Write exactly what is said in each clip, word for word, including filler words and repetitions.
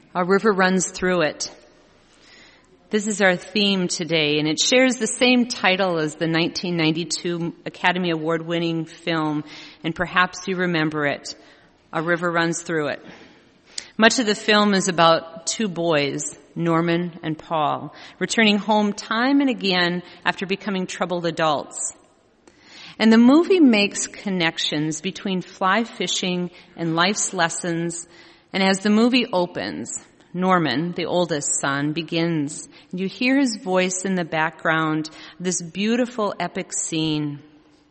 A river runs through it. This is our theme today, and it shares the same title as the nineteen ninety-two Academy Award-winning film, and perhaps you remember it, A River Runs Through It. Much of the film is about two boys, Norman and Paul, returning home time and again after becoming troubled adults. And the movie makes connections between fly fishing and life's lessons. And as the movie opens, Norman, the oldest son, begins. And you hear his voice in the background, this beautiful epic scene.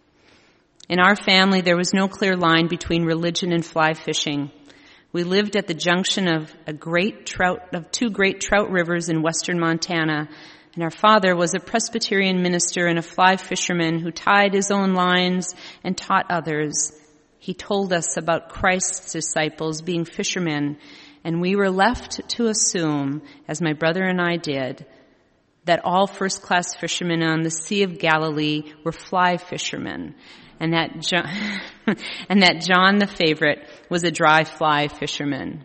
In our family, there was no clear line between religion and fly fishing. We lived at the junction of a great trout, of two great trout rivers in western Montana. And our father was a Presbyterian minister and a fly fisherman who tied his own lines and taught others. He told us about Christ's disciples being fishermen, and we were left to assume, as my brother and I did, that all first-class fishermen on the Sea of Galilee were fly fishermen, and that John, and that John the favorite was a dry fly fisherman.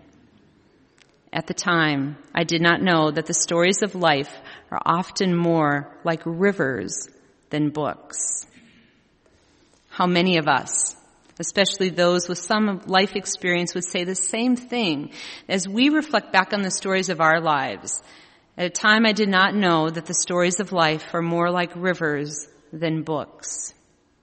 At the time, I did not know that the stories of life are often more like rivers than books. How many of us, especially those with some life experience, would say the same thing as we reflect back on the stories of our lives? At a time I did not know that the stories of life are more like rivers than books.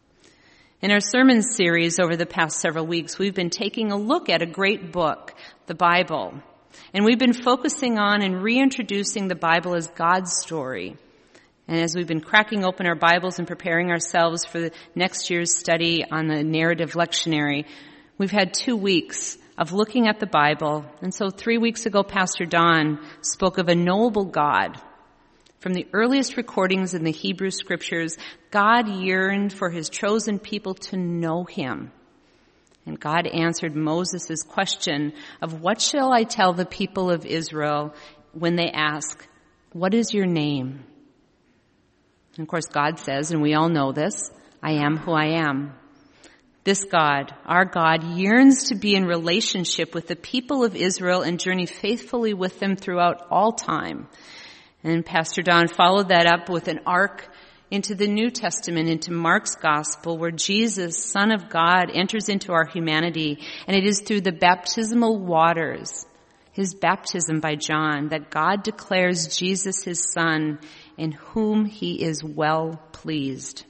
In our sermon series over the past several weeks, we've been taking a look at a great book, the Bible. And we've been focusing on and reintroducing the Bible as God's story. And as we've been cracking open our Bibles and preparing ourselves for the next year's study on the narrative lectionary, we've had two weeks of looking at the Bible. And so three weeks ago, Pastor Don spoke of a knowable God. From the earliest recordings in the Hebrew Scriptures, God yearned for his chosen people to know him. And God answered Moses' question of, what shall I tell the people of Israel when they ask, what is your name? And of course, God says, and we all know this, I am who I am. This God, our God, yearns to be in relationship with the people of Israel and journey faithfully with them throughout all time. And Pastor Don followed that up with an arc into the New Testament, into Mark's Gospel, where Jesus, Son of God, enters into our humanity. And it is through the baptismal waters, his baptism by John, that God declares Jesus his Son, in whom he is well pleased.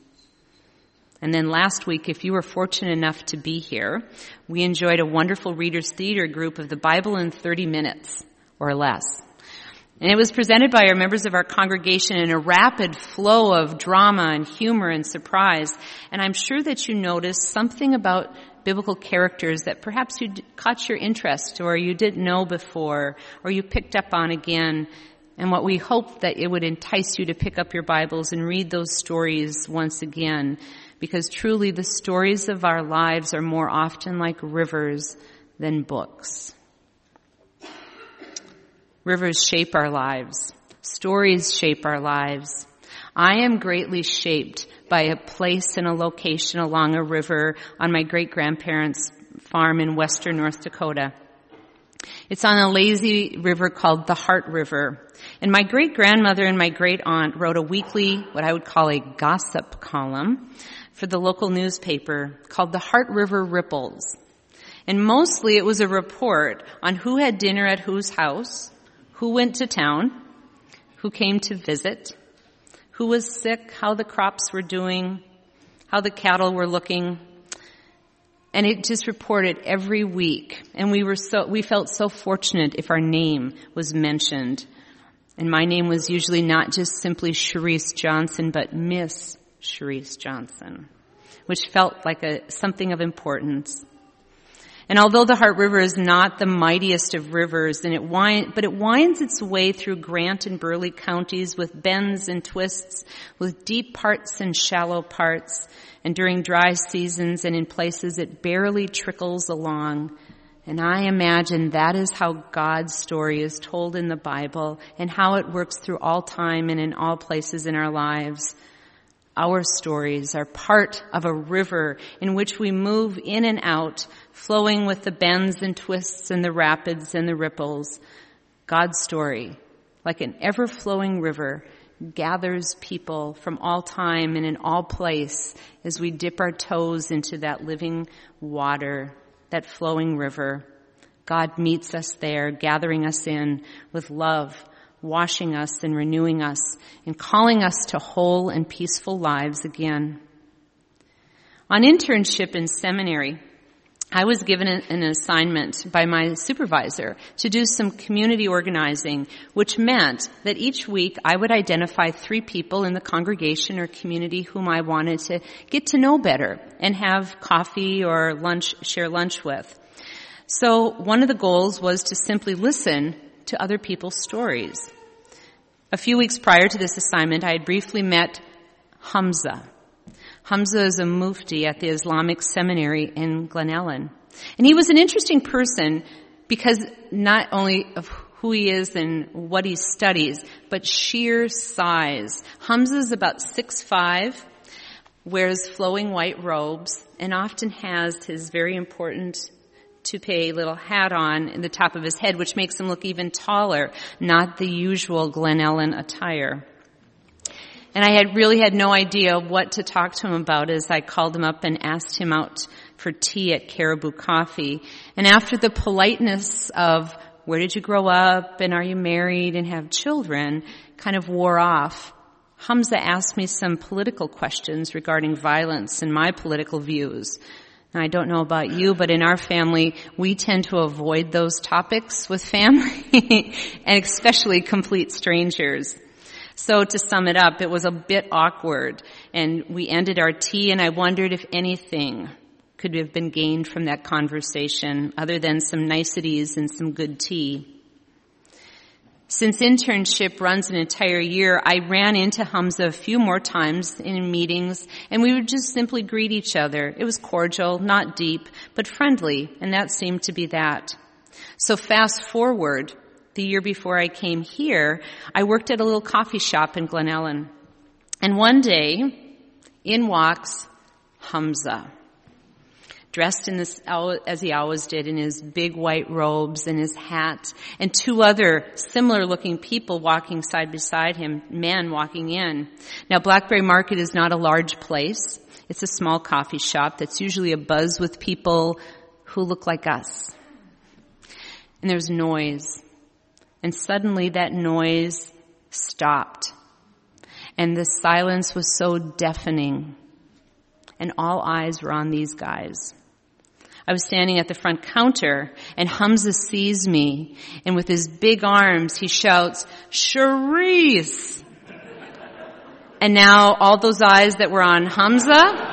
And then last week, if you were fortunate enough to be here, we enjoyed a wonderful Reader's Theater group of the Bible in thirty minutes or less. And it was presented by our members of our congregation in a rapid flow of drama and humor and surprise. And I'm sure that you noticed something about biblical characters that perhaps you caught your interest, or you didn't know before, or you picked up on again. And what we hope that it would entice you to pick up your Bibles and read those stories once again, because truly the stories of our lives are more often like rivers than books. Rivers shape our lives. Stories shape our lives. I am greatly shaped by a place and a location along a river on my great-grandparents' farm in western North Dakota. It's on a lazy river called the Heart River. And my great-grandmother and my great-aunt wrote a weekly, what I would call a gossip column, for the local newspaper called the Heart River Ripples. And mostly it was a report on who had dinner at whose house, who went to town, who came to visit, who was sick, how the crops were doing, how the cattle were looking. And it just reported every week. And we were so, we felt so fortunate if our name was mentioned. And my name was usually not just simply Sharice Johnson, but Miss Sharice Johnson, which felt like a something of importance. And although the Heart River is not the mightiest of rivers, and it wind, but it winds its way through Grant and Burleigh counties with bends and twists, with deep parts and shallow parts, and during dry seasons and in places it barely trickles along. And I imagine that is how God's story is told in the Bible, and how it works through all time and in all places in our lives. Our stories are part of a river in which we move in and out, flowing with the bends and twists and the rapids and the ripples. God's story, like an ever-flowing river, gathers people from all time and in all place as we dip our toes into that living water, that flowing river. God meets us there, gathering us in with love, washing us and renewing us, and calling us to whole and peaceful lives again. On internship in seminary, I was given an assignment by my supervisor to do some community organizing, which meant that each week I would identify three people in the congregation or community whom I wanted to get to know better and have coffee or lunch, share lunch with. So one of the goals was to simply listen to other people's stories. A few weeks prior to this assignment, I had briefly met Hamza. Hamza is a mufti at the Islamic seminary in Glen Ellyn. And he was an interesting person because not only of who he is and what he studies, but sheer size. Hamza is about six foot five, wears flowing white robes, and often has his very important toupee little hat on in the top of his head, which makes him look even taller, not the usual Glen Ellyn attire. And I had really had no idea what to talk to him about as I called him up and asked him out for tea at Caribou Coffee. And after the politeness of where did you grow up and are you married and have children kind of wore off, Hamza asked me some political questions regarding violence and my political views. Now, I don't know about you, but in our family, we tend to avoid those topics with family, and especially complete strangers. So to sum it up, it was a bit awkward, and we ended our tea, and I wondered if anything could have been gained from that conversation other than some niceties and some good tea. Since internship runs an entire year, I ran into Hamza a few more times in meetings, and we would just simply greet each other. It was cordial, not deep, but friendly, and that seemed to be that. So fast forward, the year before I came here, I worked at a little coffee shop in Glen Ellyn. And one day, in walks Hamza, dressed in this, as he always did, in his big white robes and his hat, and two other similar-looking people walking side beside him, men walking in. Now, Blackberry Market is not a large place. It's a small coffee shop that's usually abuzz with people who look like us. And there's noise. And suddenly that noise stopped. And the silence was so deafening. And all eyes were on these guys. I was standing at the front counter, and Hamza sees me, and with his big arms, he shouts, "Charisse!" And now all those eyes that were on Hamza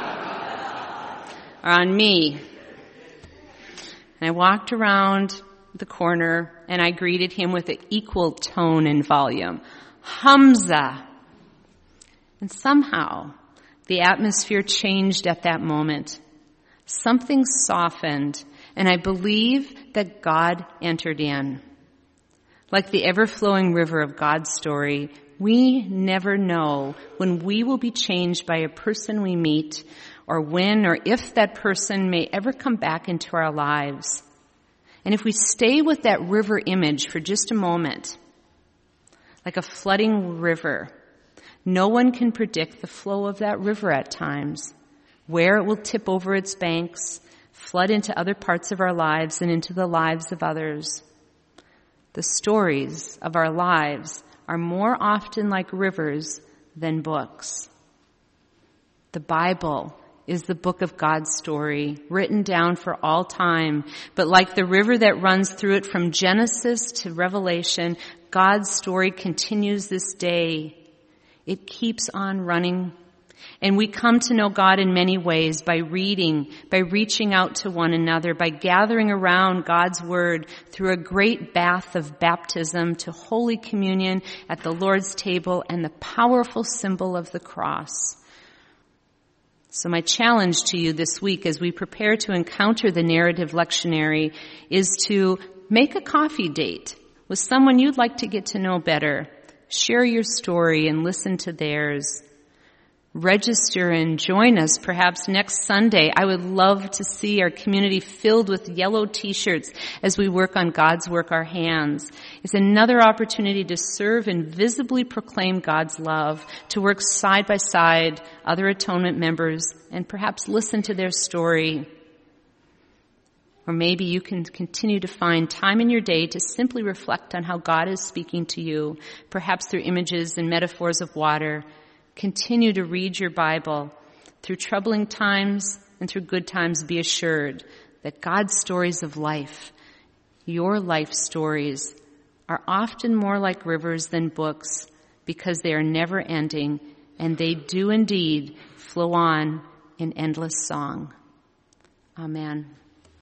are on me. And I walked around the corner, and I greeted him with an equal tone and volume. Hamza! And somehow, the atmosphere changed at that moment. Something softened, and I believe that God entered in. Like the ever-flowing river of God's story, we never know when we will be changed by a person we meet, or when or if that person may ever come back into our lives. And if we stay with that river image for just a moment, like a flooding river, no one can predict the flow of that river at times, where it will tip over its banks, flood into other parts of our lives and into the lives of others. The stories of our lives are more often like rivers than books. The Bible is the book of God's story, written down for all time. But like the river that runs through it from Genesis to Revelation, God's story continues this day. It keeps on running. And we come to know God in many ways, by reading, by reaching out to one another, by gathering around God's Word through a great bath of baptism to Holy Communion at the Lord's table and the powerful symbol of the cross. So my challenge to you this week as we prepare to encounter the narrative lectionary is to make a coffee date with someone you'd like to get to know better. Share your story and listen to theirs. Register and join us perhaps next Sunday. I would love to see our community filled with yellow t-shirts as we work on God's work, our hands. It's another opportunity to serve and visibly proclaim God's love, to work side by side other atonement members and perhaps listen to their story. Or maybe you can continue to find time in your day to simply reflect on how God is speaking to you, perhaps through images and metaphors of water. Continue to read your Bible. Through troubling times and through good times, be assured that God's stories of life, your life stories, are often more like rivers than books because they are never ending and they do indeed flow on in endless song. Amen.